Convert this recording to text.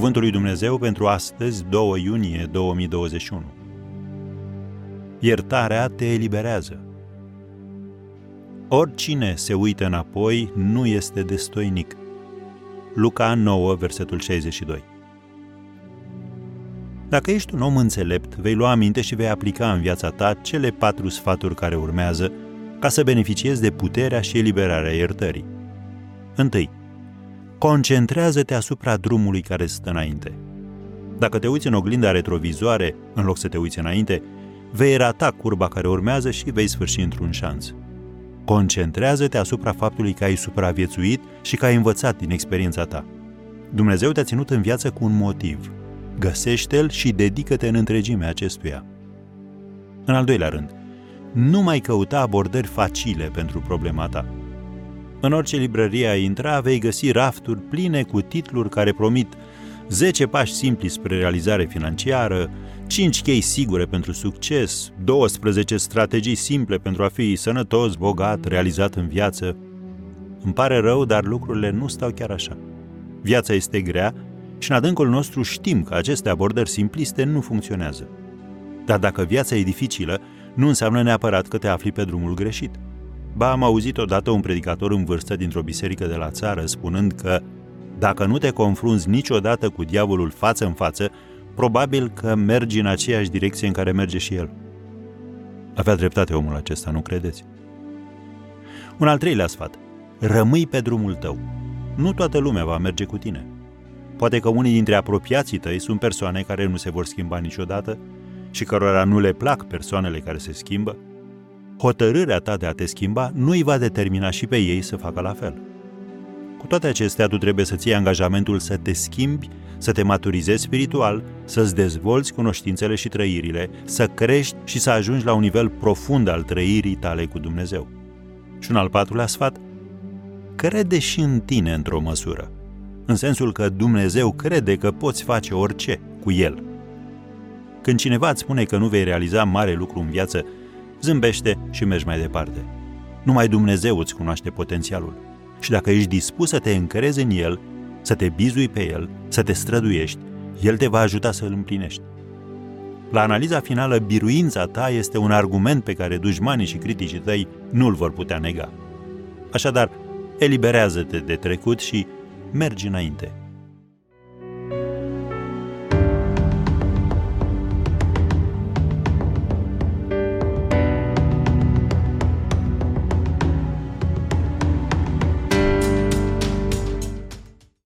Cuvântul lui Dumnezeu pentru astăzi, 2 iunie 2021. Iertarea te eliberează. Oricine se uită înapoi nu este destoinic. Luca 9, versetul 62. Dacă ești un om înțelept, vei lua aminte și vei aplica în viața ta cele 4 sfaturi care urmează ca să beneficiezi de puterea și eliberarea iertării. 1. Concentrează-te asupra drumului care stă înainte. Dacă te uiți în oglinda retrovizoare, în loc să te uiți înainte, vei rata curba care urmează și vei sfârși într-un șanț. Concentrează-te asupra faptului că ai supraviețuit și că ai învățat din experiența ta. Dumnezeu te-a ținut în viață cu un motiv. Găsește-l și dedică-te în întregime acestuia. În al doilea rând, nu mai căuta abordări facile pentru problema ta. În orice librărie ai intra, vei găsi rafturi pline cu titluri care promit 10 pași simpli spre realizare financiară, 5 chei sigure pentru succes, 12 strategii simple pentru a fi sănătos, bogat, realizat în viață. Îmi pare rău, dar lucrurile nu stau chiar așa. Viața este grea și în adâncul nostru știm că aceste abordări simpliste nu funcționează. Dar dacă viața e dificilă, nu înseamnă neapărat că te afli pe drumul greșit. Ba, am auzit odată un predicator în vârstă dintr-o biserică de la țară spunând că dacă nu te confrunți niciodată cu diavolul față în față, probabil că mergi în aceeași direcție în care merge și el. Avea dreptate omul acesta, nu credeți? Un al treilea sfat. Rămâi pe drumul tău. Nu toată lumea va merge cu tine. Poate că unii dintre apropiații tăi sunt persoane care nu se vor schimba niciodată și cărora nu le plac persoanele care se schimbă. Hotărârea ta de a te schimba nu îi va determina și pe ei să facă la fel. Cu toate acestea, tu trebuie să-ți iei angajamentul să te schimbi, să te maturizezi spiritual, să-ți dezvolți cunoștințele și trăirile, să crești și să ajungi la un nivel profund al trăirii tale cu Dumnezeu. Și un al patrulea sfat, crede și în tine într-o măsură, în sensul că Dumnezeu crede că poți face orice cu El. Când cineva îți spune că nu vei realiza mare lucru în viață, zâmbește și mergi mai departe. Numai Dumnezeu îți cunoaște potențialul. Și dacă ești dispus să te încrezi în El, să te bizui pe El, să te străduiești, El te va ajuta să îl împlinești. La analiza finală, biruința ta este un argument pe care dușmanii și criticii tăi nu îl vor putea nega. Așadar, eliberează-te de trecut și mergi înainte.